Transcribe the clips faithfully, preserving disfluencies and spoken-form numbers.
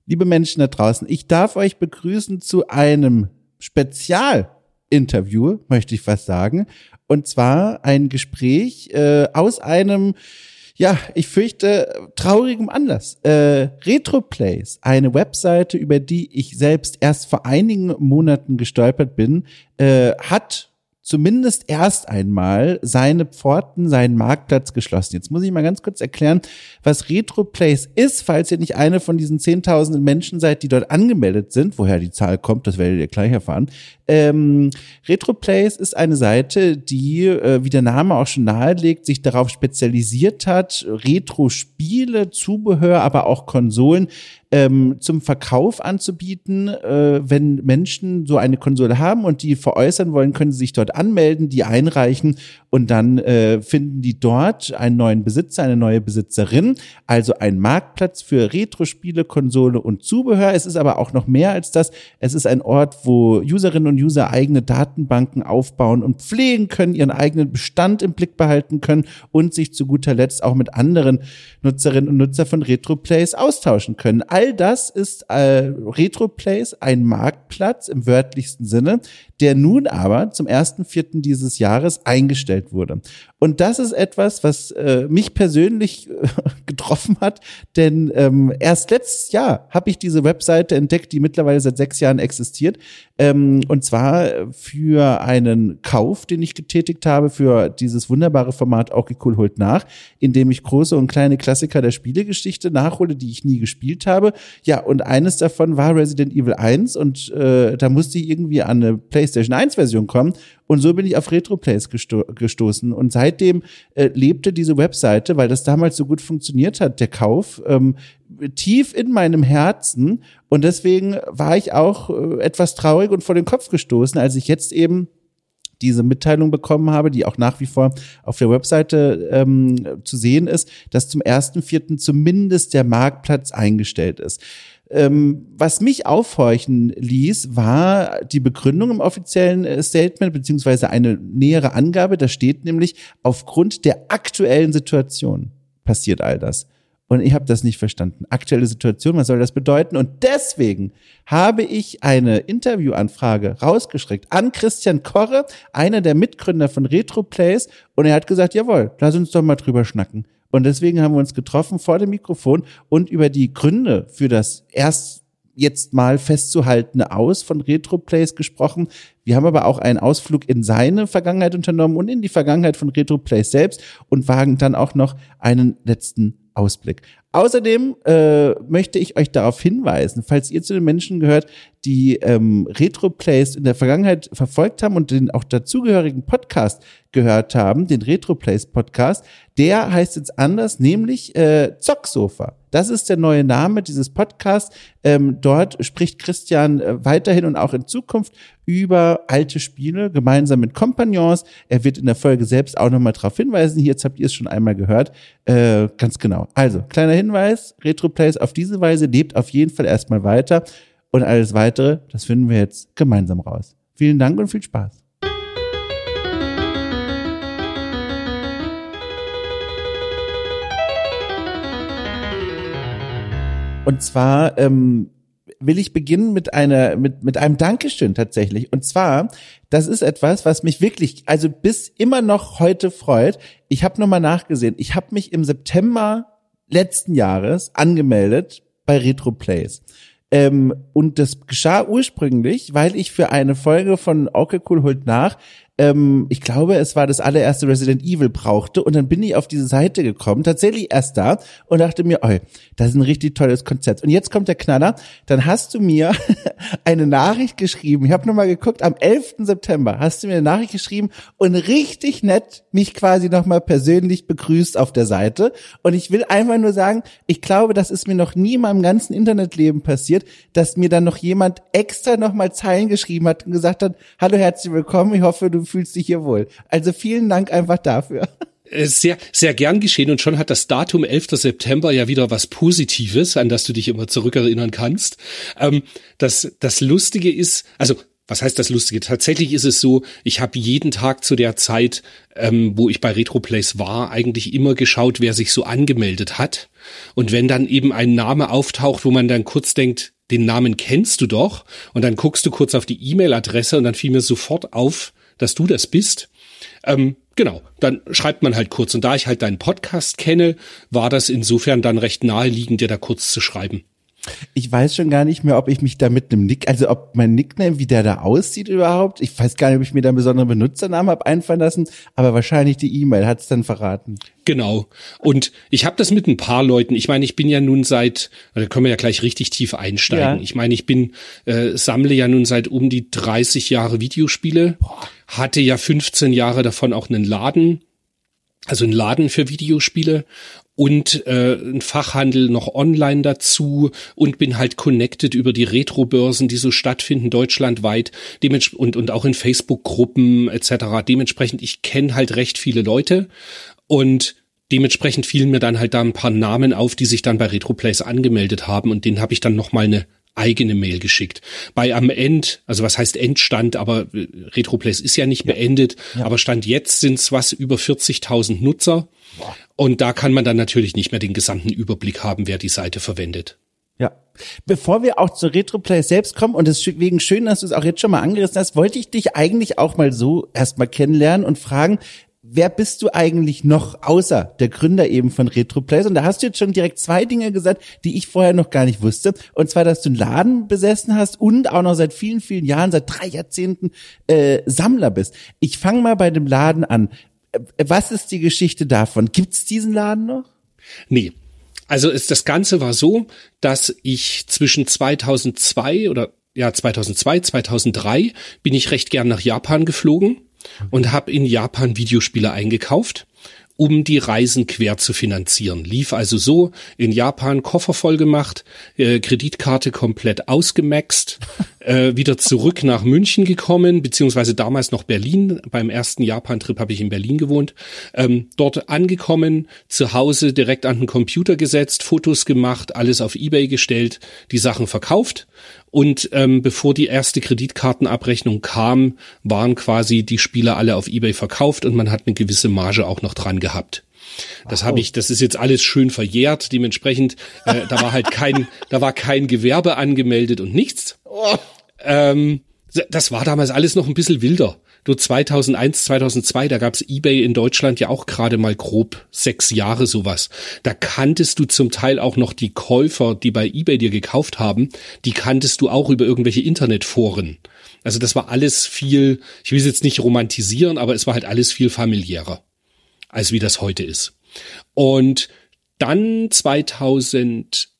liebe Menschen da draußen, ich darf euch begrüßen zu einem Spezialinterview, möchte ich fast sagen. Und zwar ein Gespräch äh, aus einem, ja, ich fürchte, traurigem Anlass. Äh, RetroPlays, eine Webseite, über die ich selbst erst vor einigen Monaten gestolpert bin, äh, hat zumindest erst einmal seine Pforten, seinen Marktplatz geschlossen. Jetzt muss ich mal ganz kurz erklären, was RetroPlays ist, falls ihr nicht eine von diesen zehntausenden Menschen seid, die dort angemeldet sind. Woher die Zahl kommt, das werdet ihr gleich erfahren. Ähm, RetroPlays ist eine Seite, die, äh, wie der Name auch schon nahelegt, sich darauf spezialisiert hat, Retro-Spiele, Zubehör, aber auch Konsolen ähm, zum Verkauf anzubieten. Äh, wenn Menschen so eine Konsole haben und die veräußern wollen, können sie sich dort anmelden, die einreichen und dann äh, finden die dort einen neuen Besitzer, eine neue Besitzerin, also ein Marktplatz für Retro-Spiele, Konsole und Zubehör. Es ist aber auch noch mehr als das. Es ist ein Ort, wo Userinnen und User eigene Datenbanken aufbauen und pflegen können, ihren eigenen Bestand im Blick behalten können und sich zu guter Letzt auch mit anderen Nutzerinnen und Nutzern von RetroPlays austauschen können. All das ist äh, RetroPlays, ein Marktplatz im wörtlichsten Sinne, der nun aber zum ersten vierten dieses Jahres eingestellt wurde. Und das ist etwas, was äh, mich persönlich äh, getroffen hat, denn ähm, erst letztes Jahr habe ich diese Webseite entdeckt, die mittlerweile seit sechs Jahren existiert, ähm, und zwar für einen Kauf, den ich getätigt habe für dieses wunderbare Format Okay Cool holt nach, in dem ich große und kleine Klassiker der Spielegeschichte nachhole, die ich nie gespielt habe. Ja, und eines davon war Resident Evil eins und äh, da musste ich irgendwie an eine PlayStation eins Version kommen und so bin ich auf RetroPlays gesto- gestoßen und seitdem äh, lebte diese Webseite, weil das damals so gut funktioniert hat, der Kauf, ähm, tief in meinem Herzen und deswegen war ich auch äh, etwas traurig und vor den Kopf gestoßen, als ich jetzt eben diese Mitteilung bekommen habe, die auch nach wie vor auf der Webseite ähm, zu sehen ist, dass zum ersten vierten zumindest der Marktplatz eingestellt ist. Ähm, was mich aufhorchen ließ, war die Begründung im offiziellen Statement, beziehungsweise eine nähere Angabe. Da steht nämlich, aufgrund der aktuellen Situation passiert all das. Und ich habe das nicht verstanden. Aktuelle Situation, was soll das bedeuten? Und deswegen habe ich eine Interviewanfrage rausgeschickt an Christian Korre, einer der Mitgründer von RetroPlays. Und er hat gesagt, jawohl, lass uns doch mal drüber schnacken. Und deswegen haben wir uns getroffen vor dem Mikrofon und über die Gründe für das erst jetzt mal festzuhaltende Aus von RetroPlays gesprochen. Wir haben aber auch einen Ausflug in seine Vergangenheit unternommen und in die Vergangenheit von RetroPlays selbst und wagen dann auch noch einen letzten Ausblick. Außerdem äh, möchte ich euch darauf hinweisen, falls ihr zu den Menschen gehört, die ähm, RetroPlays in der Vergangenheit verfolgt haben und den auch dazugehörigen Podcast gehört haben, den RetroPlays Podcast, der heißt jetzt anders, nämlich äh, Zocksofa. Das ist der neue Name dieses Podcasts. Ähm, dort spricht Christian äh, weiterhin und auch in Zukunft über alte Spiele, gemeinsam mit Kompagnons. Er wird in der Folge selbst auch nochmal darauf hinweisen. Hier, jetzt habt ihr es schon einmal gehört. Äh, ganz genau. Also, kleiner Hinweis, RetroPlays auf diese Weise lebt auf jeden Fall erstmal weiter. Und alles Weitere, das finden wir jetzt gemeinsam raus. Vielen Dank und viel Spaß. Und zwar ähm, will ich beginnen mit einer mit mit einem Dankeschön tatsächlich. Und zwar, das ist etwas, was mich wirklich, also bis immer noch heute freut. Ich habe nochmal nachgesehen. Ich habe mich im September letzten Jahres angemeldet bei RetroPlays. Ähm, und das geschah ursprünglich, weil ich für eine Folge von Okay Cool holt nach, ähm, ich glaube, es war das allererste Resident Evil brauchte und dann bin ich auf diese Seite gekommen, tatsächlich erst da und dachte mir, oi, das ist ein richtig tolles Konzept. Und jetzt kommt der Knaller, dann hast du mir eine Nachricht geschrieben, ich habe nochmal geguckt, am elften September hast du mir eine Nachricht geschrieben und richtig nett mich quasi nochmal persönlich begrüßt auf der Seite und ich will einfach nur sagen, ich glaube, das ist mir noch nie in meinem ganzen Internetleben passiert, dass mir dann noch jemand extra nochmal Zeilen geschrieben hat und gesagt hat, hallo, herzlich willkommen, ich hoffe, du fühlst dich hier wohl. Also vielen Dank einfach dafür. Sehr, sehr gern geschehen und schon hat das Datum elfter September ja wieder was Positives, an das du dich immer zurückerinnern kannst. Ähm, das, das Lustige ist, also was heißt das Lustige? Tatsächlich ist es so, ich habe jeden Tag zu der Zeit, ähm, wo ich bei RetroPlays war, eigentlich immer geschaut, wer sich so angemeldet hat. Und wenn dann eben ein Name auftaucht, wo man dann kurz denkt, den Namen kennst du doch, und dann guckst du kurz auf die E-Mail-Adresse und dann fiel mir sofort auf, dass du das bist. Ähm, genau, dann schreibt man halt kurz. Und da ich halt deinen Podcast kenne, war das insofern dann recht naheliegend, dir da kurz zu schreiben. Ich weiß schon gar nicht mehr, ob ich mich da mit einem Nick, also ob mein Nickname, wie der da aussieht überhaupt. Ich weiß gar nicht, ob ich mir da einen besonderen Benutzernamen habe einfallen lassen, aber wahrscheinlich die E-Mail hat es dann verraten. Genau. Und ich habe das mit ein paar Leuten. Ich meine, ich bin ja nun seit, da können wir ja gleich richtig tief einsteigen. Ja. Ich meine, ich bin, äh, sammle ja nun seit um die dreißig Jahre Videospiele, Boah. hatte ja fünfzehn Jahre davon auch einen Laden, also einen Laden für Videospiele. Und äh, ein Fachhandel noch online dazu und bin halt connected über die Retro-Börsen, die so stattfinden deutschlandweit, dements- und und auch in Facebook-Gruppen et cetera. Dementsprechend, ich kenne halt recht viele Leute und dementsprechend fielen mir dann halt da ein paar Namen auf, die sich dann bei RetroPlays angemeldet haben, und denen habe ich dann nochmal eine eigene Mail geschickt. Bei am End, also was heißt Endstand, aber RetroPlays ist ja nicht ja. beendet, ja. aber Stand jetzt sind es was über vierzigtausend Nutzer. Boah. Und da kann man dann natürlich nicht mehr den gesamten Überblick haben, wer die Seite verwendet. Ja. Bevor wir auch zu RetroPlays selbst kommen, und deswegen schön, dass du es auch jetzt schon mal angerissen hast, wollte ich dich eigentlich auch mal so erstmal kennenlernen und fragen, wer bist du eigentlich noch außer der Gründer eben von RetroPlays? Und da hast du jetzt schon direkt zwei Dinge gesagt, die ich vorher noch gar nicht wusste. Und zwar, dass du einen Laden besessen hast und auch noch seit vielen, vielen Jahren, seit drei Jahrzehnten äh, Sammler bist. Ich fange mal bei dem Laden an. Was ist die Geschichte davon? Gibt's diesen Laden noch? Nee. Also ist, das Ganze war so, dass ich zwischen zweitausendzwei oder ja zweitausendzwei, zweitausenddrei bin ich recht gern nach Japan geflogen und habe in Japan Videospiele eingekauft, um die Reisen quer zu finanzieren. Lief also so, in Japan Koffer voll gemacht, äh, Kreditkarte komplett ausgemaxt, äh, wieder zurück nach München gekommen, beziehungsweise damals noch Berlin. Beim ersten Japan-Trip habe ich in Berlin gewohnt. Ähm, dort angekommen, zu Hause direkt an den Computer gesetzt, Fotos gemacht, alles auf eBay gestellt, die Sachen verkauft. Und ähm, bevor die erste Kreditkartenabrechnung kam, waren quasi die Spiele alle auf eBay verkauft und man hat eine gewisse Marge auch noch dran gehabt. Das habe ich, das ist jetzt alles schön verjährt. Dementsprechend, äh, da war halt kein, da war kein Gewerbe angemeldet und nichts. Ähm, das war damals alles noch ein bisschen wilder. Du zweitausendeins, zweitausendzwei, da gab's eBay in Deutschland ja auch gerade mal grob sechs Jahre sowas. Da kanntest du zum Teil auch noch die Käufer, die bei eBay dir gekauft haben, die kanntest du auch über irgendwelche Internetforen. Also das war alles viel, ich will es jetzt nicht romantisieren, aber es war halt alles viel familiärer, als wie das heute ist. Und dann zweitausenddrei,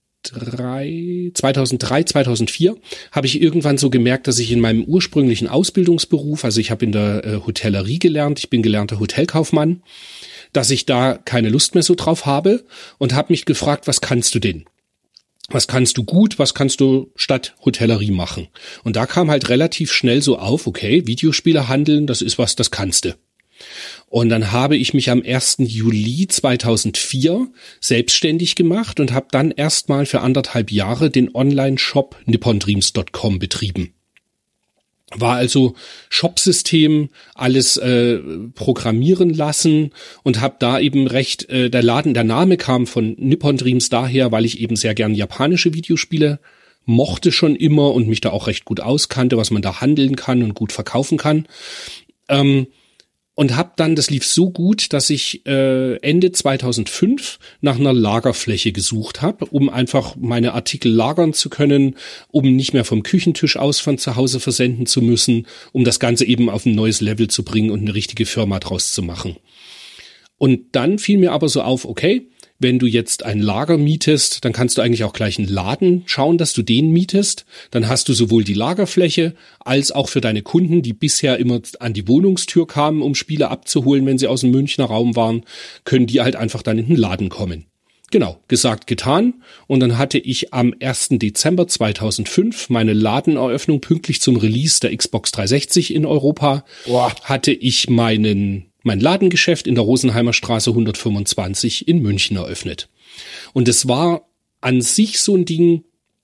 zweitausenddrei, zweitausendvier habe ich irgendwann so gemerkt, dass ich in meinem ursprünglichen Ausbildungsberuf, also ich habe in der äh, Hotellerie gelernt, ich bin gelernter Hotelkaufmann, dass ich da keine Lust mehr so drauf habe und habe mich gefragt, was kannst du denn? Was kannst du gut, was kannst du statt Hotellerie machen? Und da kam halt relativ schnell so auf, okay, Videospiele handeln, das ist was, das kannst du. Und dann habe ich mich am ersten Juli zweitausendvier selbstständig gemacht und habe dann erstmal für anderthalb Jahre den Online-Shop nippon dreams punkt com betrieben. War also Shopsystem, alles äh, programmieren lassen und habe da eben recht, äh, der Laden, der Name kam von Nippon Dreams daher, weil ich eben sehr gern japanische Videospiele mochte schon immer und mich da auch recht gut auskannte, was man da handeln kann und gut verkaufen kann. Ähm, Und hab dann, das lief so gut, dass ich äh, Ende zweitausendfünf nach einer Lagerfläche gesucht habe, um einfach meine Artikel lagern zu können, um nicht mehr vom Küchentisch aus von zu Hause versenden zu müssen, um das Ganze eben auf ein neues Level zu bringen und eine richtige Firma draus zu machen. Und dann fiel mir aber so auf, okay, wenn du jetzt ein Lager mietest, dann kannst du eigentlich auch gleich einen Laden schauen, dass du den mietest. Dann hast du sowohl die Lagerfläche als auch für deine Kunden, die bisher immer an die Wohnungstür kamen, um Spiele abzuholen, wenn sie aus dem Münchner Raum waren, können die halt einfach dann in den Laden kommen. Genau, gesagt, getan. Und dann hatte ich am ersten Dezember zweitausendfünf meine Ladeneröffnung pünktlich zum Release der Xbox dreihundertsechzig in Europa. Boah. Hatte ich meinen mein Ladengeschäft in der Rosenheimer Straße hundertfünfundzwanzig in München eröffnet. Und es war an sich so ein Ding,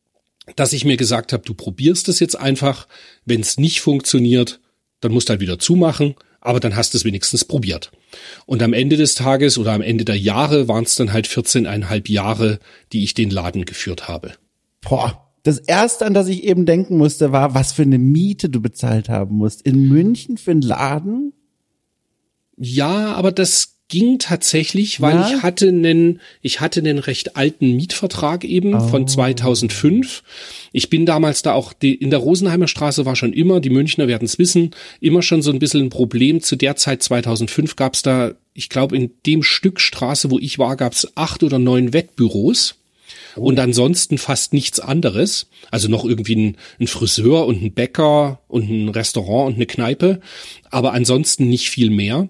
dass ich mir gesagt habe, du probierst es jetzt einfach. Wenn es nicht funktioniert, dann musst du halt wieder zumachen, aber dann hast du es wenigstens probiert. Und am Ende des Tages oder am Ende der Jahre waren es dann halt vierzehneinhalb Jahre, die ich den Laden geführt habe. Boah. Das erste, an das ich eben denken musste, war, was für eine Miete du bezahlt haben musst. In München für einen Laden? Ja, aber das ging tatsächlich, weil ja? ich hatte einen, ich hatte einen recht alten Mietvertrag eben oh. von zweitausendfünf. Ich bin damals da auch, die, in der Rosenheimer Straße war schon immer, die Münchner werden es wissen, immer schon so ein bisschen ein Problem. Zu der Zeit zweitausendfünf gab es da, ich glaube in dem Stück Straße, wo ich war, gab es acht oder neun Wettbüros. Und ansonsten fast nichts anderes. Also noch irgendwie ein, ein Friseur und ein Bäcker und ein Restaurant und eine Kneipe. Aber ansonsten nicht viel mehr.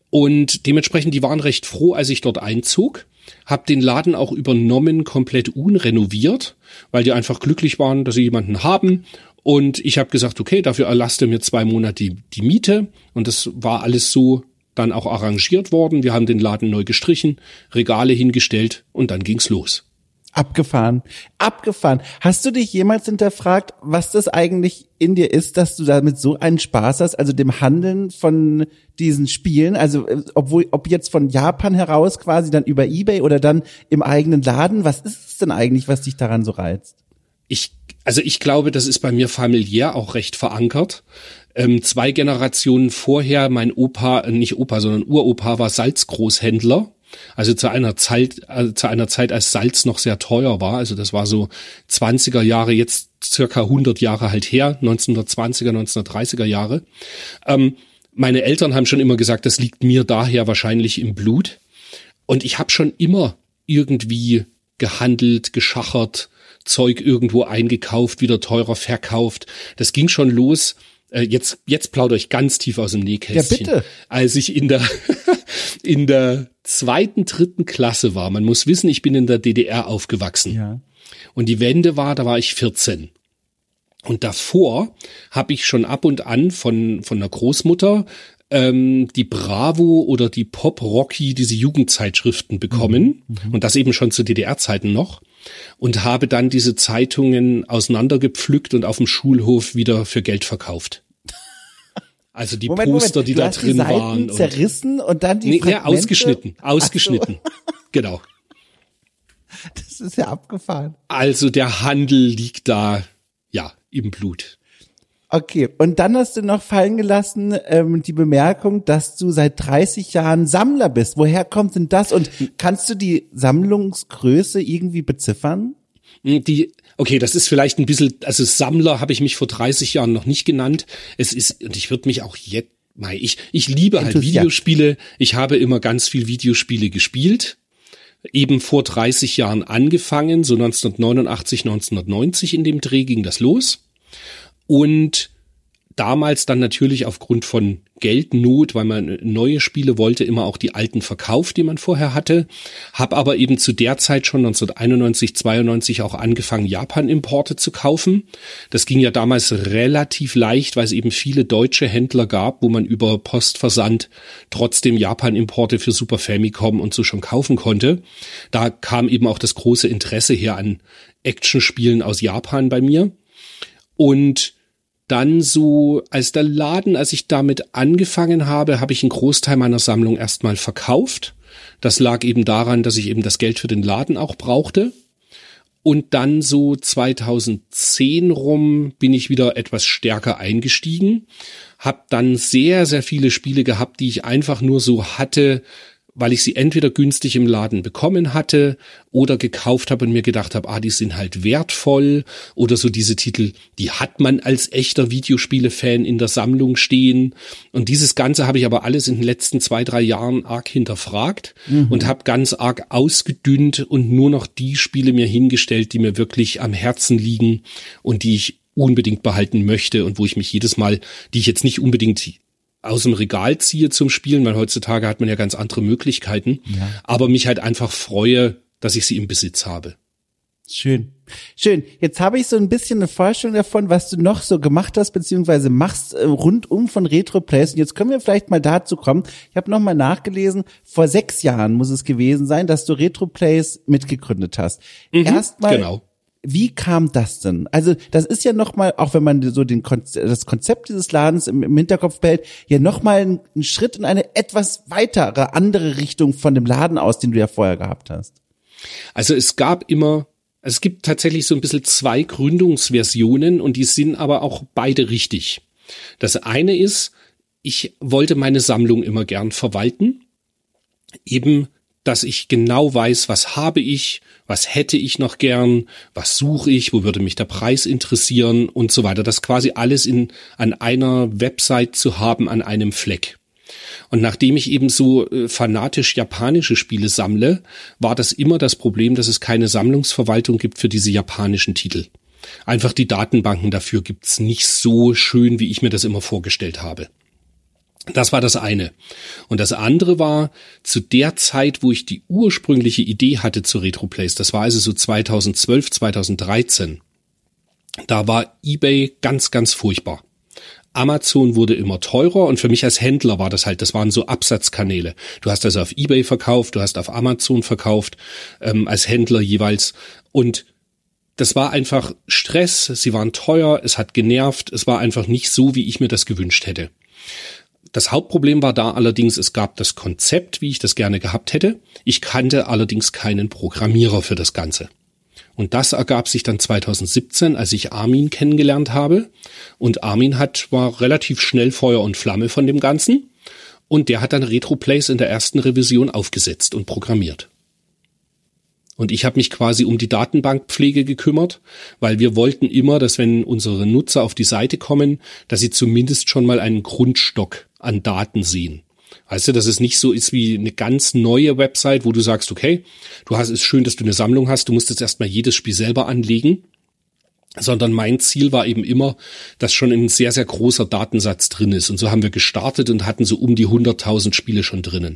Und dementsprechend, die waren recht froh, als ich dort einzog. Hab den Laden auch übernommen, komplett unrenoviert, weil die einfach glücklich waren, dass sie jemanden haben. Und ich habe gesagt, okay, dafür erlasst ihr mir zwei Monate die, die Miete. Und das war alles so dann auch arrangiert worden. Wir haben den Laden neu gestrichen, Regale hingestellt und dann ging's los. Abgefahren, abgefahren. Hast du dich jemals hinterfragt, was das eigentlich in dir ist, dass du damit so einen Spaß hast, also dem Handeln von diesen Spielen, also obwohl, ob jetzt von Japan heraus quasi dann über eBay oder dann im eigenen Laden, was ist es denn eigentlich, was dich daran so reizt? Ich, also ich glaube, das ist bei mir familiär auch recht verankert. Ähm, zwei Generationen vorher, mein Opa, nicht Opa, sondern Uropa war Salzgroßhändler. Also zu einer Zeit, also zu einer Zeit, als Salz noch sehr teuer war. Also das war so zwanziger Jahre, jetzt circa hundert Jahre halt her, neunzehnhundertzwanziger, neunzehnhundertdreißiger Jahre. Ähm, meine Eltern haben schon immer gesagt, das liegt mir daher wahrscheinlich im Blut. Und ich habe schon immer irgendwie gehandelt, geschachert, Zeug irgendwo eingekauft, wieder teurer verkauft. Das ging schon los. Äh, jetzt, jetzt plaudere ich ganz tief aus dem Nähkästchen. Ja, bitte. Als ich in der, in der zweiten, dritten Klasse war. Man muss wissen, ich bin in der D D R aufgewachsen. Ja. Und die Wende war, da war ich vierzehn. Und davor habe ich schon ab und an von, von der Großmutter ähm, die Bravo oder die Pop Rocky, diese Jugendzeitschriften bekommen. Mhm. Und das eben schon zu D D R-Zeiten noch. Und habe dann diese Zeitungen auseinandergepflückt und auf dem Schulhof wieder für Geld verkauft. Also die Moment, Poster, Moment. die du da hast drin die Seiten waren. Und zerrissen und dann die nee, Fragmente? Ja, ausgeschnitten, ausgeschnitten. So. Genau. Das ist ja abgefahren. Also der Handel liegt da, ja, im Blut. Okay, und dann hast du noch fallen gelassen ähm, die Bemerkung, dass du seit dreißig Jahren Sammler bist. Woher kommt denn das? Und kannst du die Sammlungsgröße irgendwie beziffern? Die, okay, das ist vielleicht ein bisschen, also Sammler habe ich mich vor dreißig Jahren noch nicht genannt. Es ist, und ich würde mich auch jetzt, ich, ich liebe halt Videospiele. Ich habe immer ganz viel Videospiele gespielt. Eben vor dreißig Jahren angefangen, so neunzehnhundertneunundachtzig, neunzehnhundertneunzig in dem Dreh ging das los. Und damals dann natürlich aufgrund von Geldnot, weil man neue Spiele wollte, immer auch die alten verkauft, die man vorher hatte. Hab aber eben zu der Zeit schon neunzehnhunderteinundneunzig, zweiundneunzig auch angefangen, Japan-Importe zu kaufen. Das ging ja damals relativ leicht, weil es eben viele deutsche Händler gab, wo man über Postversand trotzdem Japan-Importe für Super Famicom und so schon kaufen konnte. Da kam eben auch das große Interesse her an Actionspielen aus Japan bei mir. Und dann so, als der Laden, als ich damit angefangen habe, habe ich einen Großteil meiner Sammlung erstmal verkauft. Das lag eben daran, dass ich eben das Geld für den Laden auch brauchte. Und dann so zweitausendzehn rum bin ich wieder etwas stärker eingestiegen. Hab dann sehr, sehr viele Spiele gehabt, die ich einfach nur so hatte, weil ich sie entweder günstig im Laden bekommen hatte oder gekauft habe und mir gedacht habe, ah, die sind halt wertvoll, oder so diese Titel, die hat man als echter Videospiele-Fan in der Sammlung stehen. Und dieses Ganze habe ich aber alles in den letzten zwei, drei Jahren arg hinterfragt mhm. und habe ganz arg ausgedünnt und nur noch die Spiele mir hingestellt, die mir wirklich am Herzen liegen und die ich unbedingt behalten möchte und wo ich mich jedes Mal, die ich jetzt nicht unbedingt aus dem Regal ziehe zum Spielen, weil heutzutage hat man ja ganz andere Möglichkeiten, ja. aber mich halt einfach freue, dass ich sie im Besitz habe. Schön. Schön. Jetzt habe ich so ein bisschen eine Vorstellung davon, was du noch so gemacht hast, beziehungsweise machst äh, rundum von Retro-Plays. Und jetzt können wir vielleicht mal dazu kommen. Ich habe nochmal nachgelesen, vor sechs Jahren muss es gewesen sein, dass du Retro-Plays mitgegründet hast. Mhm, Erstmal genau. Wie kam das denn? Also das ist ja nochmal, auch wenn man so den Konzept, das Konzept dieses Ladens im, im Hinterkopf behält, ja nochmal ein, ein Schritt in eine etwas weitere, andere Richtung von dem Laden aus, den du ja vorher gehabt hast. Also es gab immer, es gibt tatsächlich so ein bisschen zwei Gründungsversionen und die sind aber auch beide richtig. Das eine ist, ich wollte meine Sammlung immer gern verwalten, eben dass ich genau weiß, was habe ich, was hätte ich noch gern, was suche ich, wo würde mich der Preis interessieren und so weiter. Das quasi alles in an einer Website zu haben, an einem Fleck. Und nachdem ich eben so äh, fanatisch japanische Spiele sammle, war das immer das Problem, dass es keine Sammlungsverwaltung gibt für diese japanischen Titel. Einfach die Datenbanken dafür gibt's nicht so schön, wie ich mir das immer vorgestellt habe. Das war das eine. Und das andere war, zu der Zeit, wo ich die ursprüngliche Idee hatte zu Retroplays, das war also so zweitausendzwölf, zweitausenddreizehn, da war eBay ganz, ganz furchtbar. Amazon wurde immer teurer und für mich als Händler war das halt, das waren so Absatzkanäle. Du hast also auf eBay verkauft, du hast auf Amazon verkauft, ähm, als Händler jeweils. Und das war einfach Stress, sie waren teuer, es hat genervt, es war einfach nicht so, wie ich mir das gewünscht hätte. Das Hauptproblem war da allerdings, es gab das Konzept, wie ich das gerne gehabt hätte. Ich kannte allerdings keinen Programmierer für das Ganze. Und das ergab sich dann zweitausendsiebzehn, als ich Armin kennengelernt habe. Und Armin hat, war relativ schnell Feuer und Flamme von dem Ganzen. Und der hat dann Retroplays in der ersten Revision aufgesetzt und programmiert. Und ich habe mich quasi um die Datenbankpflege gekümmert, weil wir wollten immer, dass wenn unsere Nutzer auf die Seite kommen, dass sie zumindest schon mal einen Grundstock an Daten sehen. Weißt du, dass es nicht so ist wie eine ganz neue Website, wo du sagst, okay, du hast, ist schön, dass du eine Sammlung hast, du musst jetzt erstmal jedes Spiel selber anlegen, sondern mein Ziel war eben immer, dass schon ein sehr, sehr großer Datensatz drin ist. Und so haben wir gestartet und hatten so um die hunderttausend Spiele schon drinnen.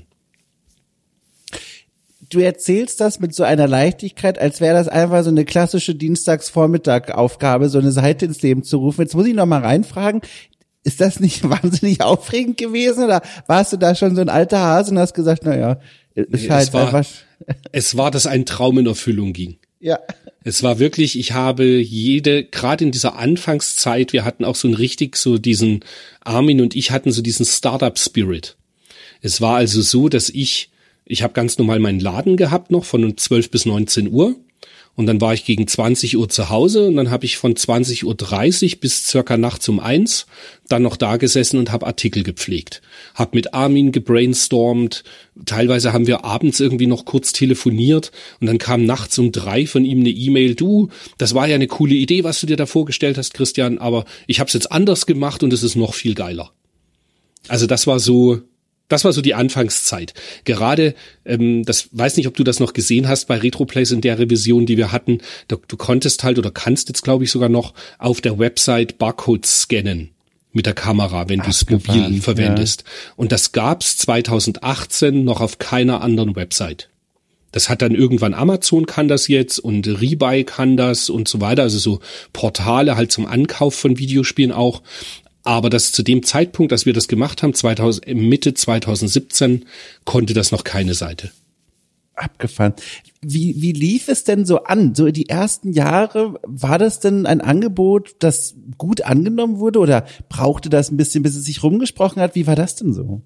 Du erzählst das mit so einer Leichtigkeit, als wäre das einfach so eine klassische Dienstagsvormittag-Aufgabe, so eine Seite ins Leben zu rufen. Jetzt muss ich noch mal reinfragen, ist das nicht wahnsinnig aufregend gewesen oder warst du da schon so ein alter Hase und hast gesagt, naja, ist halt es war, einfach... Es war, dass ein Traum in Erfüllung ging. Ja. Es war wirklich, ich habe jede, gerade in dieser Anfangszeit, wir hatten auch so ein richtig so diesen, Armin und ich hatten so diesen Startup-Spirit. Es war also so, dass ich Ich habe ganz normal meinen Laden gehabt noch von zwölf bis neunzehn Uhr und dann war ich gegen zwanzig Uhr zu Hause und dann habe ich von zwanzig Uhr dreißig bis circa nachts um eins dann noch da gesessen und habe Artikel gepflegt. Hab mit Armin gebrainstormt, teilweise haben wir abends irgendwie noch kurz telefoniert und dann kam nachts um drei von ihm eine E-Mail, du, das war ja eine coole Idee, was du dir da vorgestellt hast, Christian, aber ich habe es jetzt anders gemacht und es ist noch viel geiler. Also das war so... Das war so die Anfangszeit. Gerade, ähm, das weiß nicht, ob du das noch gesehen hast bei Retroplays in der Revision, die wir hatten. Du, du konntest halt oder kannst jetzt, glaube ich, sogar noch auf der Website Barcodes scannen mit der Kamera, wenn du es mobil verwendest. Ja. Und das gab's zweitausendachtzehn noch auf keiner anderen Website. Das hat dann irgendwann Amazon kann das jetzt und Rebuy kann das und so weiter. Also so Portale halt zum Ankauf von Videospielen auch. Aber das zu dem Zeitpunkt, als wir das gemacht haben, zweitausend, Mitte zweitausendsiebzehn, konnte das noch keine Seite. Abgefahren. Wie, wie lief es denn so an? So die ersten Jahre, war das denn ein Angebot, das gut angenommen wurde oder brauchte das ein bisschen, bis es sich rumgesprochen hat? Wie war das denn so?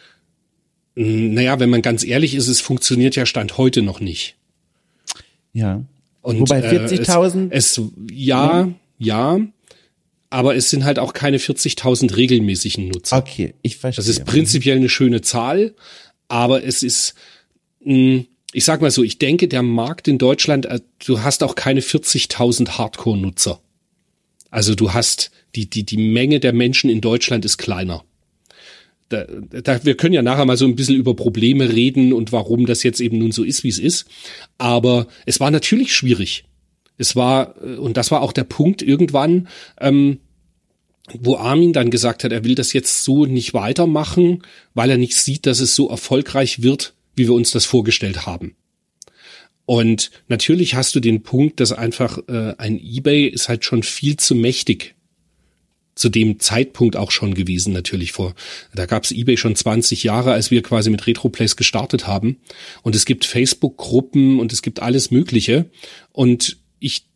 Naja, wenn man ganz ehrlich ist, es funktioniert ja Stand heute noch nicht. Ja. Und, wobei vierzigtausend? Äh, es, es, ja, ja. Aber es sind halt auch keine vierzigtausend regelmäßigen Nutzer. Okay, ich verstehe. Das ist prinzipiell eine schöne Zahl, aber es ist, ich sag mal so, ich denke, der Markt in Deutschland, du hast auch keine vierzigtausend Hardcore-Nutzer. Also du hast, die, die, die Menge der Menschen in Deutschland ist kleiner. Da, da, wir können ja nachher mal so ein bisschen über Probleme reden und warum das jetzt eben nun so ist, wie es ist. Aber es war natürlich schwierig. Es war, und das war auch der Punkt irgendwann, ähm, wo Armin dann gesagt hat, er will das jetzt so nicht weitermachen, weil er nicht sieht, dass es so erfolgreich wird, wie wir uns das vorgestellt haben. Und natürlich hast du den Punkt, dass einfach äh, ein eBay ist halt schon viel zu mächtig. Zu dem Zeitpunkt auch schon gewesen, natürlich vor. Da gab's eBay schon zwanzig Jahre, als wir quasi mit Retroplays gestartet haben. Und es gibt Facebook-Gruppen und es gibt alles Mögliche. Und ich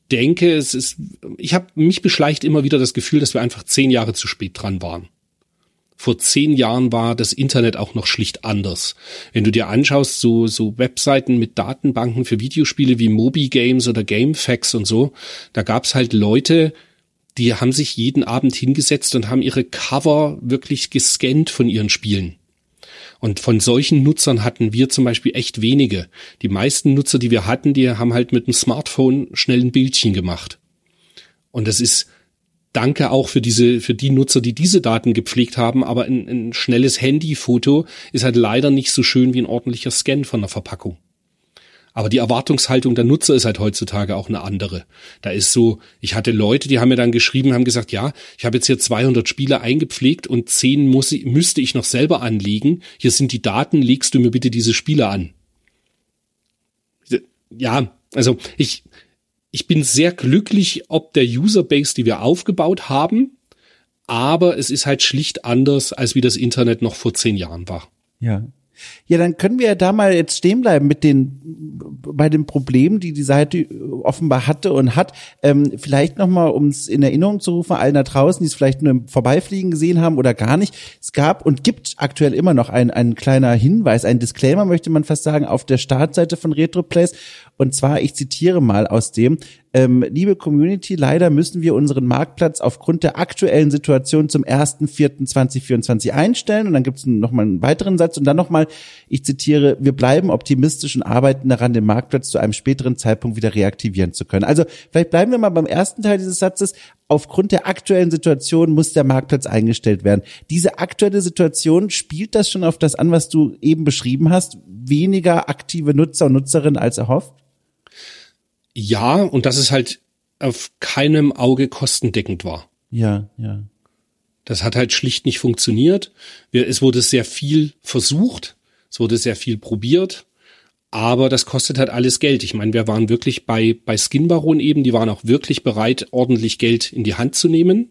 denke, es ist, ich habe mich beschleicht immer wieder das Gefühl, dass wir einfach zehn Jahre zu spät dran waren. Vor zehn Jahren war das Internet auch noch schlicht anders. Wenn du dir anschaust, so, so Webseiten mit Datenbanken für Videospiele wie Moby Games oder GameFAQs und so, da gab's halt Leute, die haben sich jeden Abend hingesetzt und haben ihre Cover wirklich gescannt von ihren Spielen. Und von solchen Nutzern hatten wir zum Beispiel echt wenige. Die meisten Nutzer, die wir hatten, die haben halt mit dem Smartphone schnell ein Bildchen gemacht. Und das ist Danke auch für diese, für die Nutzer, die diese Daten gepflegt haben, aber ein, ein schnelles Handyfoto ist halt leider nicht so schön wie ein ordentlicher Scan von der Verpackung. Aber die Erwartungshaltung der Nutzer ist halt heutzutage auch eine andere. Da ist so, ich hatte Leute, die haben mir dann geschrieben, haben gesagt, ja, ich habe jetzt hier zweihundert Spiele eingepflegt und zehn muss, müsste ich noch selber anlegen. Hier sind die Daten, legst du mir bitte diese Spiele an. Ja, also ich, Ich bin sehr glücklich ob der Userbase, die wir aufgebaut haben, aber es ist halt schlicht anders, als wie das Internet noch vor zehn Jahren war. Ja. Ja, dann können wir ja da mal jetzt stehen bleiben mit den, bei den Problemen, die die Seite offenbar hatte und hat. Ähm, vielleicht nochmal, um es in Erinnerung zu rufen, allen da draußen, die es vielleicht nur im Vorbeifliegen gesehen haben oder gar nicht. Es gab und gibt aktuell immer noch ein, ein kleiner Hinweis, ein Disclaimer, möchte man fast sagen, auf der Startseite von RetroPlace. Und zwar, ich zitiere mal aus dem, ähm, liebe Community, leider müssen wir unseren Marktplatz aufgrund der aktuellen Situation zum ersten vierten zweitausendvierundzwanzig einstellen. Und dann gibt es nochmal einen weiteren Satz und dann nochmal, ich zitiere, wir bleiben optimistisch und arbeiten daran, den Marktplatz zu einem späteren Zeitpunkt wieder reaktivieren zu können. Also vielleicht bleiben wir mal beim ersten Teil dieses Satzes. Aufgrund der aktuellen Situation muss der Marktplatz eingestellt werden. Diese aktuelle Situation, spielt das schon auf das an, was du eben beschrieben hast? Weniger aktive Nutzer und Nutzerinnen als erhofft? Ja, und dass es halt auf keinem Auge kostendeckend war. Ja, ja. Das hat halt schlicht nicht funktioniert. Wir, es wurde sehr viel versucht, es wurde sehr viel probiert, aber das kostet halt alles Geld. Ich meine, wir waren wirklich bei bei Skin Baron eben, die waren auch wirklich bereit, ordentlich Geld in die Hand zu nehmen.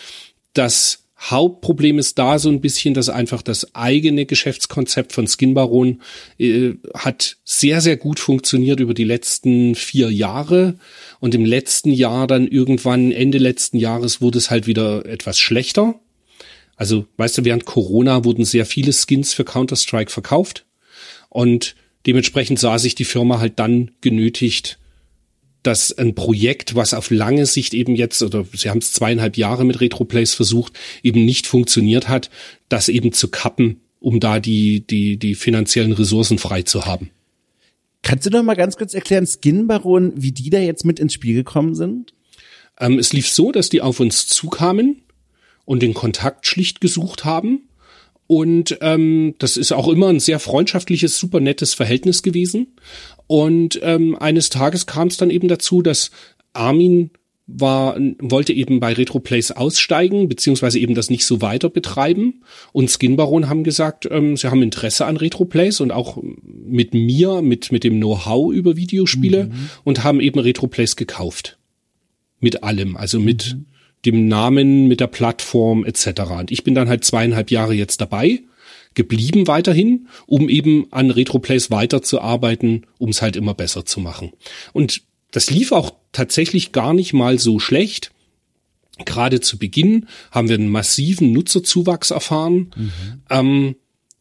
Das Hauptproblem ist da so ein bisschen, dass einfach das eigene Geschäftskonzept von Skin Baron äh, hat sehr, sehr gut funktioniert über die letzten vier Jahre und im letzten Jahr dann irgendwann, Ende letzten Jahres, wurde es halt wieder etwas schlechter. Also, weißt du, während Corona wurden sehr viele Skins für Counter-Strike verkauft und dementsprechend sah sich die Firma halt dann genötigt, dass ein Projekt, was auf lange Sicht eben jetzt, oder sie haben es zweieinhalb Jahre mit RetroPlace versucht, eben nicht funktioniert hat, das eben zu kappen, um da die die die finanziellen Ressourcen frei zu haben. Kannst du noch mal ganz kurz erklären, Skin Baron, wie die da jetzt mit ins Spiel gekommen sind? Ähm, es lief so, dass die auf uns zukamen und den Kontakt schlicht gesucht haben. Und ähm, das ist auch immer ein sehr freundschaftliches, super nettes Verhältnis gewesen. Und ähm, eines Tages kam es dann eben dazu, dass Armin war wollte eben bei RetroPlace aussteigen, beziehungsweise eben das nicht so weiter betreiben. Und Skin Baron haben gesagt, ähm, sie haben Interesse an RetroPlace und auch mit mir, mit mit dem Know-how über Videospiele mhm. und haben eben RetroPlace gekauft. Mit allem, also mit mhm. dem Namen, mit der Plattform et cetera. Und ich bin dann halt zweieinhalb Jahre jetzt dabei, geblieben weiterhin, um eben an RetroPlace weiterzuarbeiten, um es halt immer besser zu machen. Und das lief auch tatsächlich gar nicht mal so schlecht. Gerade zu Beginn haben wir einen massiven Nutzerzuwachs erfahren. Mhm. Ähm,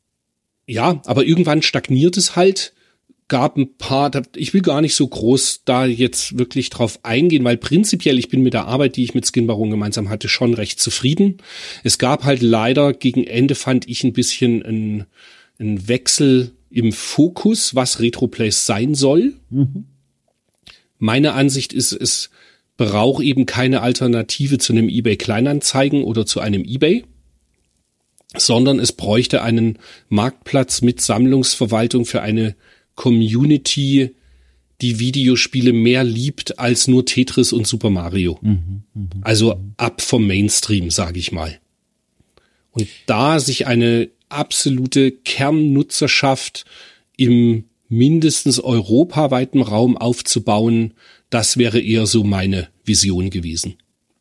ja, aber irgendwann stagniert es halt. Gab ein paar, ich will gar nicht so groß da jetzt wirklich drauf eingehen, weil prinzipiell, ich bin mit der Arbeit, die ich mit Skin Baron gemeinsam hatte, schon recht zufrieden. Es gab halt leider gegen Ende, fand ich, ein bisschen ein, ein Wechsel im Fokus, was RetroPlace sein soll. Mhm. Meine Ansicht ist, es braucht eben keine Alternative zu einem eBay Kleinanzeigen oder zu einem eBay, sondern es bräuchte einen Marktplatz mit Sammlungsverwaltung für eine Community, die Videospiele mehr liebt als nur Tetris und Super Mario. Mhm, mh, also ab vom Mainstream, sage ich mal. Und da sich eine absolute Kernnutzerschaft im mindestens europaweiten Raum aufzubauen, das wäre eher so meine Vision gewesen.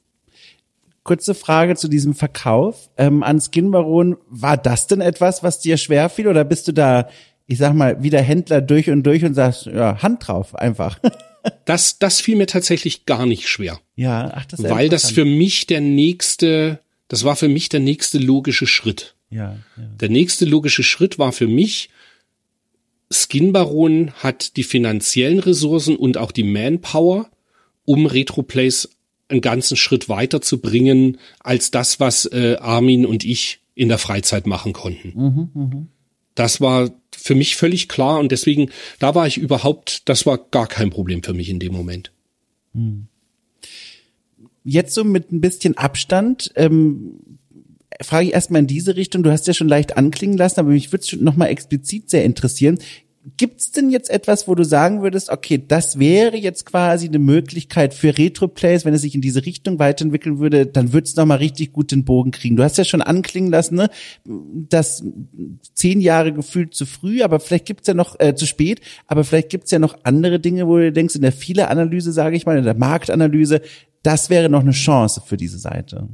Kurze Frage zu diesem Verkauf ähm, an Skin Baron. War das denn etwas, was dir schwer fiel, oder bist du da, ich sag mal, wie der Händler durch und durch und sagst, ja, Hand drauf, einfach? Das, das fiel mir tatsächlich gar nicht schwer. Ja, ach, das ist Weil das für mich der nächste, das war für mich der nächste logische Schritt. Ja, ja. Der nächste logische Schritt war für mich, Skin Baron hat die finanziellen Ressourcen und auch die Manpower, um Retroplays einen ganzen Schritt weiter zu bringen, als das, was äh, Armin und ich in der Freizeit machen konnten. Mhm, mh. Das war für mich völlig klar und deswegen, da war ich überhaupt, das war gar kein Problem für mich in dem Moment. Hm. Jetzt so mit ein bisschen Abstand, ähm, frage ich erstmal in diese Richtung. Du hast ja schon leicht anklingen lassen, aber mich würde es schon nochmal explizit sehr interessieren. Gibt's denn jetzt etwas, wo du sagen würdest, okay, das wäre jetzt quasi eine Möglichkeit für Retroplays, wenn es sich in diese Richtung weiterentwickeln würde, dann würde es nochmal richtig gut den Bogen kriegen. Du hast ja schon anklingen lassen, ne, dass zehn Jahre gefühlt zu früh, aber vielleicht gibt's ja noch, äh, zu spät, aber vielleicht gibt's ja noch andere Dinge, wo du denkst, in der Viele-Analyse, sage ich mal, in der Marktanalyse, das wäre noch eine Chance für diese Seite.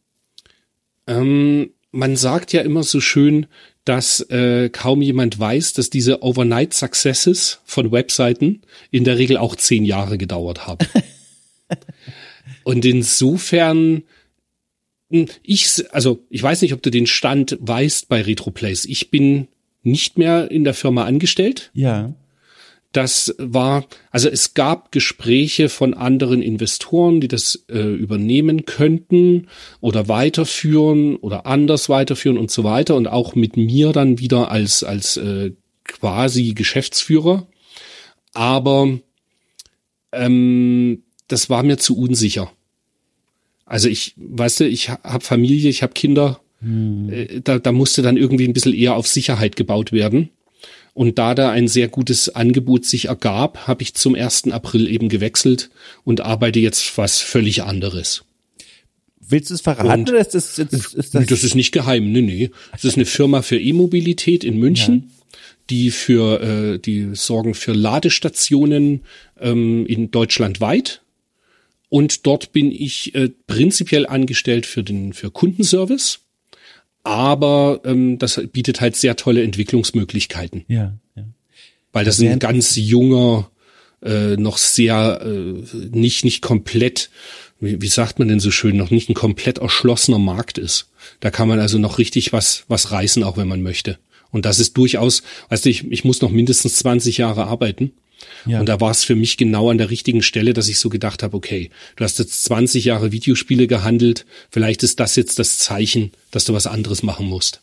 Ähm, man sagt ja immer so schön, dass äh, kaum jemand weiß, dass diese Overnight Successes von Webseiten in der Regel auch zehn Jahre gedauert haben. Und insofern, ich, also ich weiß nicht, ob du den Stand weißt bei Retroplays. Ich bin nicht mehr in der Firma angestellt. Ja. Das war, also es gab Gespräche von anderen Investoren, die das äh, übernehmen könnten oder weiterführen oder anders weiterführen und so weiter und auch mit mir dann wieder als als äh, quasi Geschäftsführer. Aber ähm, das war mir zu unsicher. Also ich, weißt du, ich habe Familie, ich habe Kinder, hm. äh, da, da musste dann irgendwie ein bisschen eher auf Sicherheit gebaut werden. Und da da ein sehr gutes Angebot sich ergab, habe ich zum ersten April eben gewechselt und arbeite jetzt was völlig anderes. Willst du es verraten? Und oder ist das, ist, ist das, das ist nicht geheim, nee, nee. Das ist eine Firma für E-Mobilität in München, ja. die für äh, die sorgen für Ladestationen ähm, in Deutschland weit. Und dort bin ich äh, prinzipiell angestellt für den für Kundenservice. Aber ähm, das bietet halt sehr tolle Entwicklungsmöglichkeiten. Ja, ja. Weil das, das ein ganz junger, äh, noch sehr äh, nicht nicht komplett, wie, wie sagt man denn so schön, noch nicht ein komplett erschlossener Markt ist. Da kann man also noch richtig was was reißen, auch wenn man möchte. Und das ist durchaus, weißt du, ich, ich muss noch mindestens zwanzig Jahre arbeiten. Ja. Und da war es für mich genau an der richtigen Stelle, dass ich so gedacht habe, okay, du hast jetzt zwanzig Jahre Videospiele gehandelt, vielleicht ist das jetzt das Zeichen, dass du was anderes machen musst.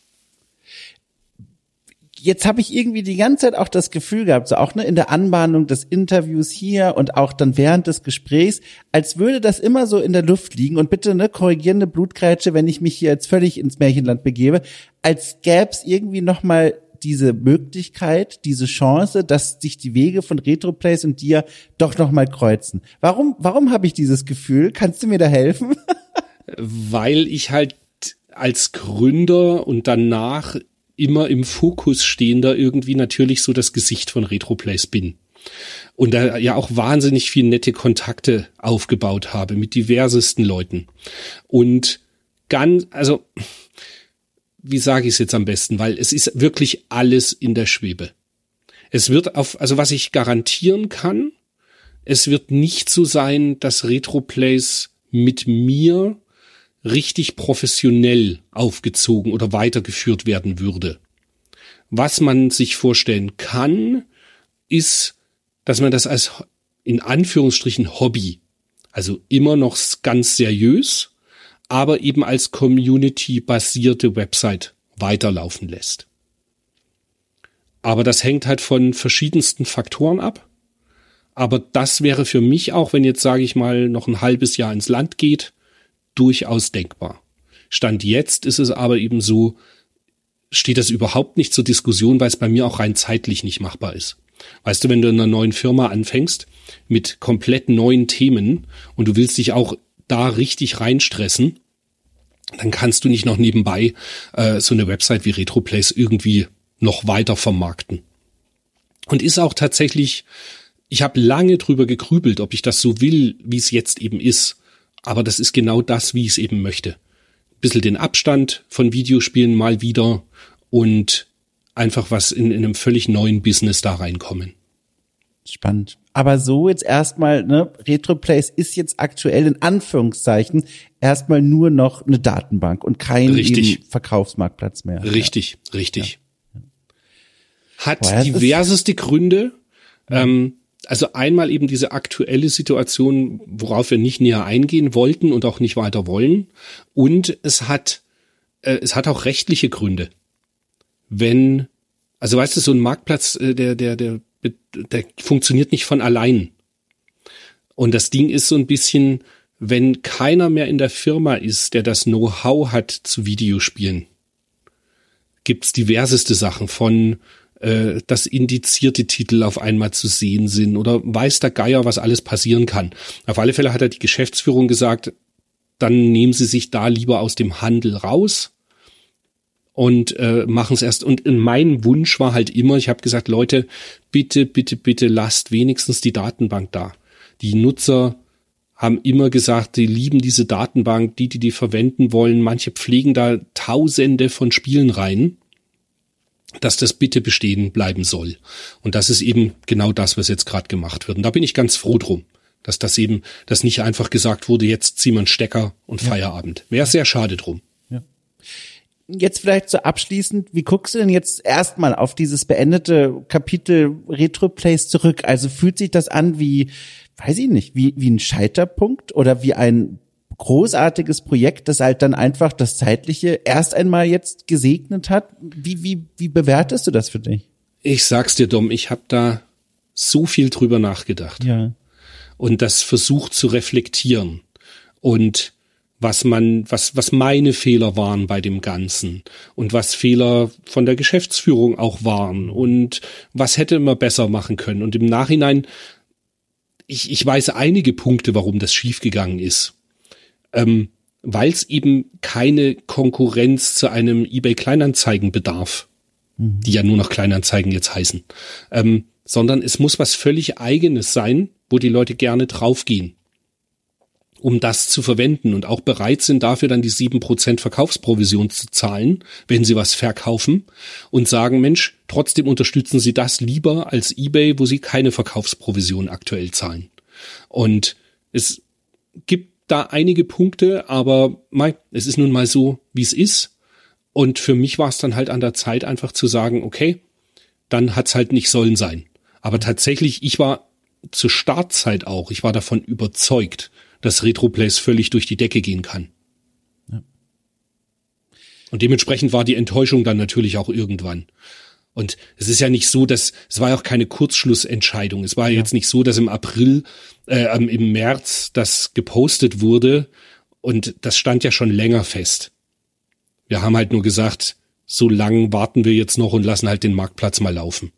Jetzt habe ich irgendwie die ganze Zeit auch das Gefühl gehabt, so auch ne, in der Anbahnung des Interviews hier und auch dann während des Gesprächs, als würde das immer so in der Luft liegen und bitte ne korrigierende Blutgrätsche, wenn ich mich hier jetzt völlig ins Märchenland begebe, als gäbe es irgendwie nochmal diese Möglichkeit, diese Chance, dass sich die Wege von Retroplays und dir doch nochmal kreuzen. Warum, warum habe ich dieses Gefühl? Kannst du mir da helfen? Weil ich halt als Gründer und danach immer im Fokus stehender irgendwie natürlich so das Gesicht von Retroplays bin. Und da ja auch wahnsinnig viel nette Kontakte aufgebaut habe mit diversesten Leuten. Und ganz, also wie sage ich es jetzt am besten, weil es ist wirklich alles in der Schwebe. Es wird auf, also was ich garantieren kann, es wird nicht so sein, dass Retroplays mit mir richtig professionell aufgezogen oder weitergeführt werden würde. Was man sich vorstellen kann, ist, dass man das als in Anführungsstrichen Hobby, also immer noch ganz seriös, aber eben als Community-basierte Website weiterlaufen lässt. Aber das hängt halt von verschiedensten Faktoren ab. Aber das wäre für mich auch, wenn jetzt, sage ich mal, noch ein halbes Jahr ins Land geht, durchaus denkbar. Stand jetzt ist es aber eben so, steht das überhaupt nicht zur Diskussion, weil es bei mir auch rein zeitlich nicht machbar ist. Weißt du, wenn du in einer neuen Firma anfängst mit komplett neuen Themen und du willst dich auch da richtig reinstressen, dann kannst du nicht noch nebenbei äh, so eine Website wie Retroplays irgendwie noch weiter vermarkten. Und ist auch tatsächlich, ich habe lange drüber gegrübelt, ob ich das so will, wie es jetzt eben ist. Aber das ist genau das, wie ich es eben möchte. Ein bisschen den Abstand von Videospielen mal wieder und einfach was in, in einem völlig neuen Business da reinkommen. Spannend. Aber so jetzt erstmal, ne, RetroPlace ist jetzt aktuell in Anführungszeichen erstmal nur noch eine Datenbank und kein eben Verkaufsmarktplatz mehr. Richtig, ja. richtig. Ja. Hat Boah, diverseste Gründe. Ja. Ähm, also einmal eben diese aktuelle Situation, worauf wir nicht näher eingehen wollten und auch nicht weiter wollen. Und es hat, äh, es hat auch rechtliche Gründe. Wenn, also weißt du, so ein Marktplatz, äh, der, der, der der funktioniert nicht von allein. Und das Ding ist so ein bisschen, wenn keiner mehr in der Firma ist, der das Know-how hat zu Videospielen, gibt's diverseste Sachen von, äh, dass indizierte Titel auf einmal zu sehen sind oder weiß der Geier, was alles passieren kann. Auf alle Fälle hat er die Geschäftsführung gesagt, dann nehmen Sie sich da lieber aus dem Handel raus und äh, machen es erst. Und mein Wunsch war halt immer, ich habe gesagt, Leute, bitte, bitte, bitte lasst wenigstens die Datenbank da. Die Nutzer haben immer gesagt, die lieben diese Datenbank, die, die die verwenden wollen. Manche pflegen da Tausende von Spielen rein, dass das bitte bestehen bleiben soll. Und das ist eben genau das, was jetzt gerade gemacht wird. Und da bin ich ganz froh drum, dass das eben, dass nicht einfach gesagt wurde, jetzt ziehen wir einen Stecker und ja. Feierabend. Wäre sehr schade drum. Ja. Jetzt vielleicht so abschließend, wie guckst du denn jetzt erstmal auf dieses beendete Kapitel RetroPlace zurück? Also fühlt sich das an wie, weiß ich nicht, wie wie ein Scheiterpunkt oder wie ein großartiges Projekt, das halt dann einfach das Zeitliche erst einmal jetzt gesegnet hat? Wie wie wie bewertest du das für dich? Ich sag's dir, Dom, ich habe da so viel drüber nachgedacht. Ja. Und das versucht zu reflektieren und was man, was, was meine Fehler waren bei dem Ganzen und was Fehler von der Geschäftsführung auch waren und was hätte man besser machen können. Und im Nachhinein, ich, ich weiß einige Punkte, warum das schiefgegangen ist. Ähm, weil es eben keine Konkurrenz zu einem eBay Kleinanzeigen bedarf, mhm. die ja nur noch Kleinanzeigen jetzt heißen, ähm, sondern es muss was völlig Eigenes sein, wo die Leute gerne draufgehen, um das zu verwenden und auch bereit sind, dafür dann die sieben Prozent Verkaufsprovision zu zahlen, wenn sie was verkaufen und sagen, Mensch, trotzdem unterstützen sie das lieber als eBay, wo sie keine Verkaufsprovision aktuell zahlen. Und es gibt da einige Punkte, aber mei, es ist nun mal so, wie es ist. Und für mich war es dann halt an der Zeit, einfach zu sagen, okay, dann hat's halt nicht sollen sein. Aber tatsächlich, ich war zur Startzeit auch, ich war davon überzeugt, dass RetroPlace völlig durch die Decke gehen kann. Ja. Und dementsprechend war die Enttäuschung dann natürlich auch irgendwann. Und es ist ja nicht so, dass, es war ja auch keine Kurzschlussentscheidung. Es war ja jetzt nicht so, dass im April, äh, im März das gepostet wurde und das stand ja schon länger fest. Wir haben halt nur gesagt, so lang warten wir jetzt noch und lassen halt den Marktplatz mal laufen.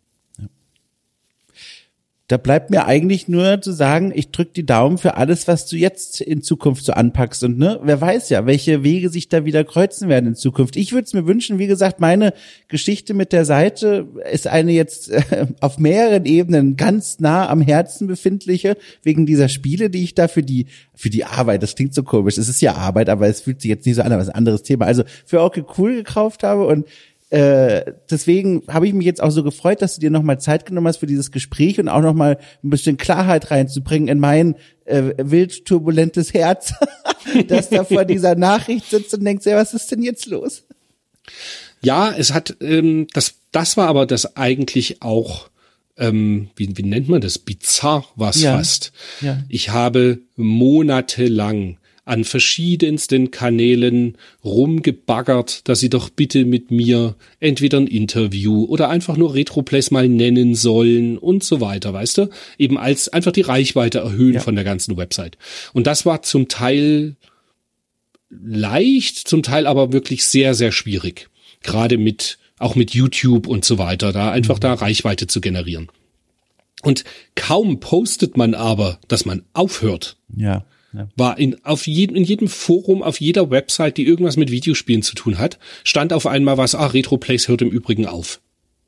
Da bleibt mir eigentlich nur zu sagen, ich drück die Daumen für alles, was du jetzt in Zukunft so anpackst. Und ne, wer weiß ja, welche Wege sich da wieder kreuzen werden in Zukunft. Ich würde es mir wünschen, wie gesagt, meine Geschichte mit der Seite ist eine jetzt äh, auf mehreren Ebenen ganz nah am Herzen befindliche, wegen dieser Spiele, die ich da für die für die Arbeit, das klingt so komisch, es ist ja Arbeit, aber es fühlt sich jetzt nicht so an, aber es ist ein anderes Thema. Also für Orke Cool gekauft habe und Äh, deswegen habe ich mich jetzt auch so gefreut, dass du dir nochmal Zeit genommen hast für dieses Gespräch und auch nochmal ein bisschen Klarheit reinzubringen in mein äh, wild turbulentes Herz, das da vor dieser Nachricht sitzt und denkt, ja, was ist denn jetzt los? Ja, es hat, ähm, das, das war aber das eigentlich auch, ähm, wie, wie nennt man das? Bizarr war es ja. fast. Ja. Ich habe monatelang an verschiedensten Kanälen rumgebaggert, dass sie doch bitte mit mir entweder ein Interview oder einfach nur RetroPlace mal nennen sollen und so weiter, weißt du? Eben als einfach die Reichweite erhöhen ja. von der ganzen Website. Und das war zum Teil leicht, zum Teil aber wirklich sehr, sehr schwierig. Gerade mit, auch mit YouTube und so weiter, da einfach mhm. da Reichweite zu generieren. Und kaum postet man aber, dass man aufhört. Ja. Ja. War in, auf jedem, in jedem Forum, auf jeder Website, die irgendwas mit Videospielen zu tun hat, stand auf einmal was, ah, RetroPlace hört im Übrigen auf.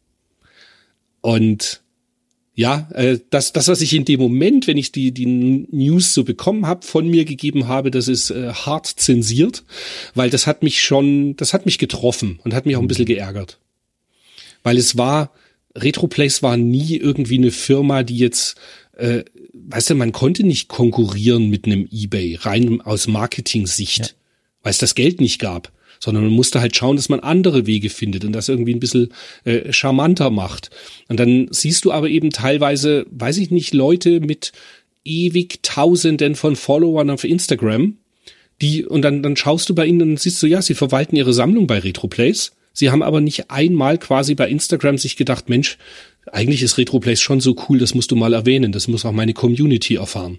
Und ja, äh, das, das, was ich in dem Moment, wenn ich die, die News so bekommen habe, von mir gegeben habe, das ist äh, hart zensiert, weil das hat mich schon, das hat mich getroffen und hat mich auch ein bisschen geärgert. Weil es war, Retroplays war nie irgendwie eine Firma, die jetzt, äh, weißt du, man konnte nicht konkurrieren mit einem eBay, rein aus Marketing-Sicht, ja. weil es das Geld nicht gab, sondern man musste halt schauen, dass man andere Wege findet und das irgendwie ein bisschen äh, charmanter macht. Und dann siehst du aber eben teilweise, weiß ich nicht, Leute mit ewig Tausenden von Followern auf Instagram, die, und dann, dann schaust du bei ihnen und siehst du, ja, sie verwalten ihre Sammlung bei Retroplays. Sie haben aber nicht einmal quasi bei Instagram sich gedacht, Mensch, eigentlich ist Retroplays schon so cool, das musst du mal erwähnen, das muss auch meine Community erfahren.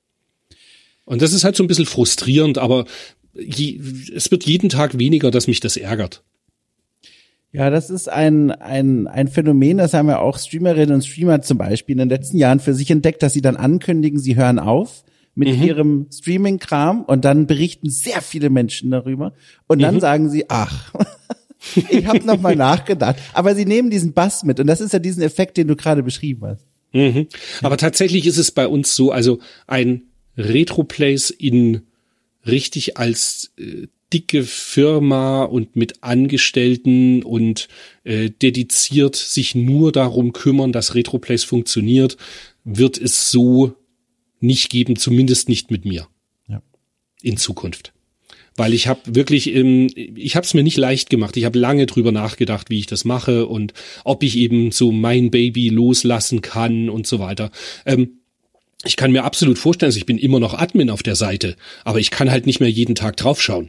Und das ist halt so ein bisschen frustrierend, aber je, es wird jeden Tag weniger, dass mich das ärgert. Ja, das ist ein, ein, ein Phänomen, das haben ja auch Streamerinnen und Streamer zum Beispiel in den letzten Jahren für sich entdeckt, dass sie dann ankündigen, sie hören auf mit mhm. ihrem Streaming-Kram und dann berichten sehr viele Menschen darüber und dann mhm. sagen sie, ach, ich habe noch mal nachgedacht. Aber sie nehmen diesen Bass mit und das ist ja diesen Effekt, den du gerade beschrieben hast. Mhm. Aber tatsächlich ist es bei uns so, also ein Retroplays in richtig als äh, dicke Firma und mit Angestellten und äh, dediziert sich nur darum kümmern, dass Retroplays funktioniert, wird es so nicht geben, zumindest nicht mit mir. Ja. In Zukunft. Weil ich habe wirklich, ähm, ich habe es mir nicht leicht gemacht. Ich habe lange drüber nachgedacht, wie ich das mache und ob ich eben so mein Baby loslassen kann und so weiter. Ähm, ich kann mir absolut vorstellen, also ich bin immer noch Admin auf der Seite, aber ich kann halt nicht mehr jeden Tag draufschauen.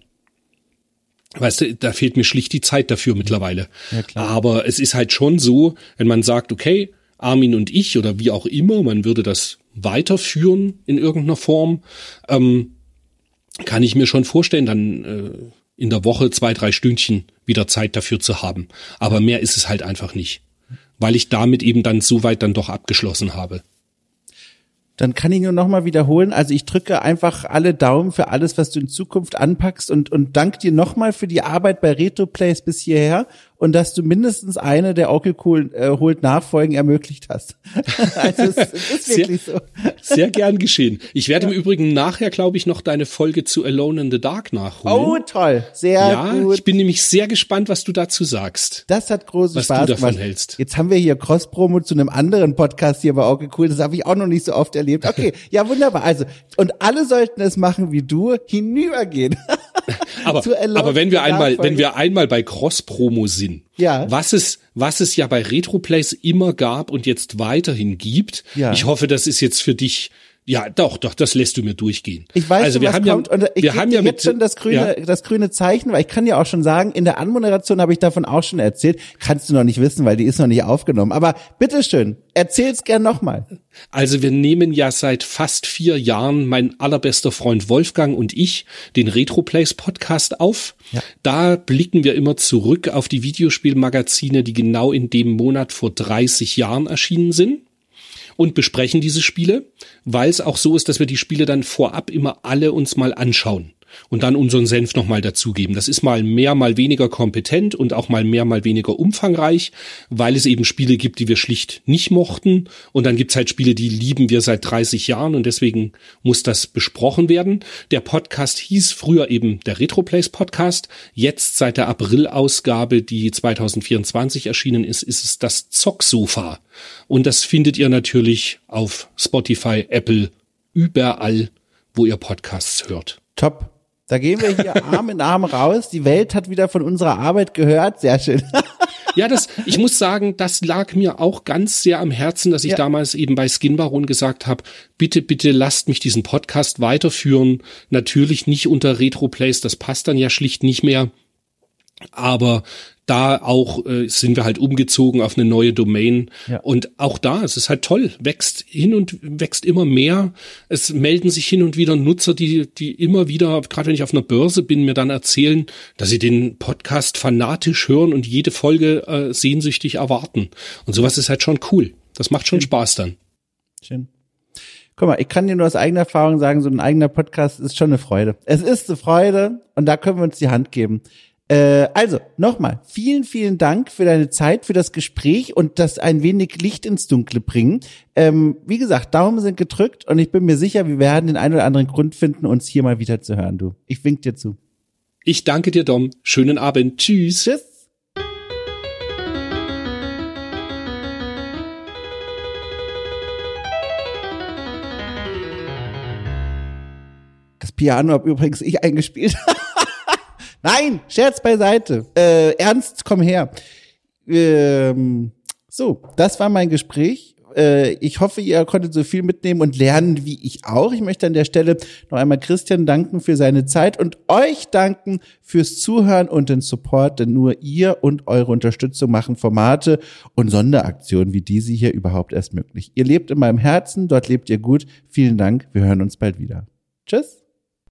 Weißt du, da fehlt mir schlicht die Zeit dafür mittlerweile. Ja, klar. Aber es ist halt schon so, wenn man sagt, okay, Armin und ich oder wie auch immer, man würde das weiterführen in irgendeiner Form, ähm, kann ich mir schon vorstellen, dann äh, in der Woche zwei, drei Stündchen wieder Zeit dafür zu haben. Aber mehr ist es halt einfach nicht, weil ich damit eben dann so weit dann doch abgeschlossen habe. Dann kann ich nur noch mal wiederholen, also ich drücke einfach alle Daumen für alles, was du in Zukunft anpackst und und danke dir noch mal für die Arbeit bei Retroplays bis hierher und dass du mindestens eine der Orkel äh, holt Nachfolgen ermöglicht hast. Also es, es ist wirklich sehr, so. Sehr gern geschehen. Ich werde ja. im Übrigen nachher, glaube ich, noch deine Folge zu Alone in the Dark nachholen. Oh, toll. Sehr ja, gut. Ich bin nämlich sehr gespannt, was du dazu sagst. Das hat großen was Spaß du davon gemacht. Hältst. Jetzt haben wir hier Cross-Promo zu einem anderen Podcast hier bei Orkel Cool. Das habe ich auch noch nicht so oft erlebt. Okay, ja, wunderbar. Also, und alle sollten es machen wie du, hinübergehen. aber, aber wenn wir einmal, wenn wir einmal bei Cross-Promo sind, ja. was es, was es ja bei Retroplays immer gab und jetzt weiterhin gibt, ja. ich hoffe, das ist jetzt für dich, ja, doch, doch, das lässt du mir durchgehen. Ich weiß, also schon, wir was haben kommt ja, und ich wir haben ja jetzt mit, schon das grüne, ja. das grüne Zeichen, weil ich kann ja auch schon sagen, in der Anmoderation habe ich davon auch schon erzählt. Kannst du noch nicht wissen, weil die ist noch nicht aufgenommen. Aber bitteschön, erzähl's gern nochmal. Also wir nehmen ja seit fast vier Jahren, mein allerbester Freund Wolfgang und ich, den Retroplays Podcast auf. Ja. Da blicken wir immer zurück auf die Videospielmagazine, die genau in dem Monat vor dreißig Jahren erschienen sind. Und besprechen diese Spiele, weil es auch so ist, dass wir die Spiele dann vorab immer alle uns mal anschauen und dann unseren Senf nochmal dazugeben. Das ist mal mehr, mal weniger kompetent und auch mal mehr, mal weniger umfangreich, weil es eben Spiele gibt, die wir schlicht nicht mochten. Und dann gibt's halt Spiele, die lieben wir seit dreißig Jahren und deswegen muss das besprochen werden. Der Podcast hieß früher eben der Retroplays Podcast. Jetzt seit der April-Ausgabe, die zwanzig vierundzwanzig erschienen ist, ist es das Zocksofa. Und das findet ihr natürlich auf Spotify, Apple, überall, wo ihr Podcasts hört. Top. Da gehen wir hier Arm in Arm raus. Die Welt hat wieder von unserer Arbeit gehört. Sehr schön. Ja, das, ich muss sagen, das lag mir auch ganz sehr am Herzen, dass ich ja. damals eben bei Skin Baron gesagt habe, bitte, bitte lasst mich diesen Podcast weiterführen. Natürlich nicht unter Retroplays, das passt dann ja schlicht nicht mehr. Aber da auch äh, sind wir halt umgezogen auf eine neue Domain. Ja. Und auch da, es ist halt toll, wächst hin und wächst immer mehr. Es melden sich hin und wieder Nutzer, die die immer wieder, gerade wenn ich auf einer Börse bin, mir dann erzählen, dass sie den Podcast fanatisch hören und jede Folge äh, sehnsüchtig erwarten. Und sowas ist halt schon cool. Das macht schon Schön. Spaß dann. Schön. Guck mal, ich kann dir nur aus eigener Erfahrung sagen, so ein eigener Podcast ist schon eine Freude. Es ist eine Freude und da können wir uns die Hand geben. Äh, also, nochmal, vielen, vielen Dank für deine Zeit, für das Gespräch und das ein wenig Licht ins Dunkle bringen. Ähm, wie gesagt, Daumen sind gedrückt und ich bin mir sicher, wir werden den einen oder anderen Grund finden, uns hier mal wieder zu hören, du. Ich wink dir zu. Ich danke dir, Dom. Schönen Abend. Tschüss. Tschüss. Piano habe übrigens ich eingespielt. Nein, Scherz beiseite. Äh, Ernst, komm her. Ähm, so, das war mein Gespräch. Ich hoffe, ihr konntet so viel mitnehmen und lernen wie ich auch. Ich möchte an der Stelle noch einmal Christian danken für seine Zeit und euch danken fürs Zuhören und den Support, denn nur ihr und eure Unterstützung machen Formate und Sonderaktionen wie diese hier überhaupt erst möglich. Ihr lebt in meinem Herzen, dort lebt ihr gut. Vielen Dank, wir hören uns bald wieder. Tschüss.